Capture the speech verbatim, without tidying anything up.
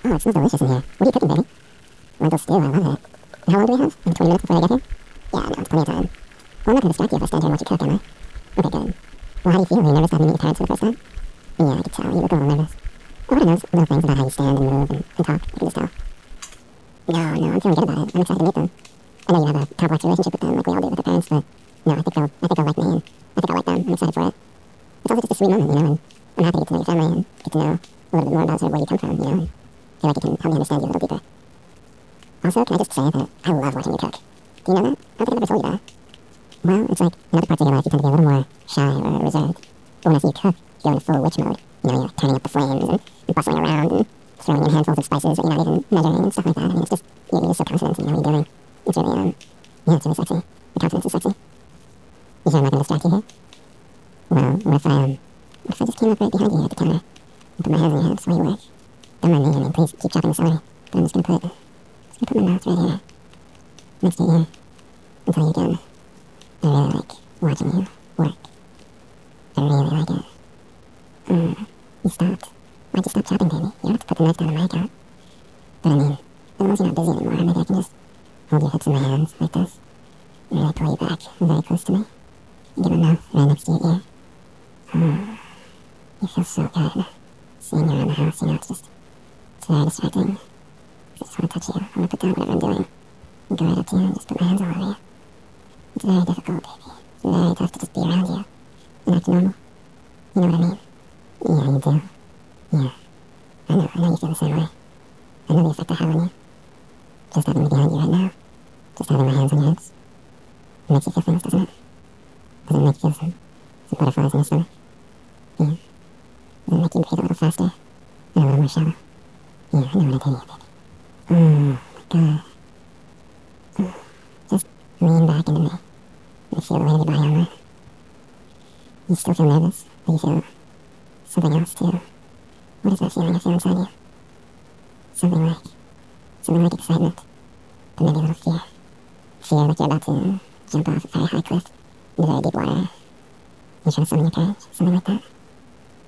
Oh, it smells delicious in here. What are you cooking, baby? Lentil stew, I love it. How long do we have? Like twenty minutes before I get here? Yeah, no, it's plenty of time. Well, I'm not gonna distract you if I stand here and watch you cook, am I? Okay, good. Well, how do you feel? Are you nervous having to meet your parents for the first time? Yeah, I could tell. You look a little nervous. Oh, what are those little things about how you stand and move and, and talk? I can just tell. No, no, I'm feeling good about it. I'm excited to meet them. I know you have a complex relationship with them, like we all do with their parents, but no, I think they'll, I think they'll like me, and I think I'll like them. I'm excited for it. It's also just a sweet moment, you know, and I'm happy to get to know your family and get to know a little bit more about sort of where you come from, you know, and feel like it can help me understand you a little deeper. Also, can I just say that I love watching you cook? Do you know that? I don't think I've ever told you that. Well, it's like in other parts of your life you tend to be a little more shy or reserved, but when I see you cook, you go into full witch mode. You know, you're turning up the flames and, and bustling around and throwing in handfuls of spices that you're not even measuring and stuff like that. I mean, it's just, you're just so confident, you know what you're doing. It's really, um, yeah, it's really sexy. Your confidence is sexy. You sure I'm not going to distract you here? Well, what if I, um, what if I just came up right behind you here at the counter and put my hands on your hips while you work? Don't mind me, I mean, please keep chopping the celery, but I'm just going to put, just going to put my mouth right here, next to your ear, and tell you again, I really like watching you work. I really like it. Hmm, you stopped. Why'd you stop chopping, baby? You don't have to put the knife down on my account. But I mean, as long as you're not busy anymore, maybe I can just hold your hips in my hands like this, and really pull you back very close to me, and get my mouth right next to your ear. Hmm, you feel so good. Seeing you around the house, you know, it's just, it's very distracting. I just want to touch you. I want to put down whatever I'm doing, and go right up to you and just put my hands all over you. It's very difficult, baby. It's very tough to just be around you and act normal. You know what I mean? Yeah, you do. Yeah. I know, I know you feel the same way. I know the effect I have on you. Just having me behind you right now. Just having my hands on your hips. It makes you feel things, doesn't it? Does it make you feel some, some butterflies in your stomach? Yeah. Does it make you breathe a little faster? And a little more shallow? Yeah, I know what I tell you, baby. Oh my god. Mm. Just lean back into me. And feel the weight of your body on mine. You still feel nervous? Or you feel something else too? What is that feeling I feel inside you? Something like, something like excitement, but maybe a little fear. Fear like you're about to jump off a very high cliff into very deep water. You're trying to summon your courage, something like that.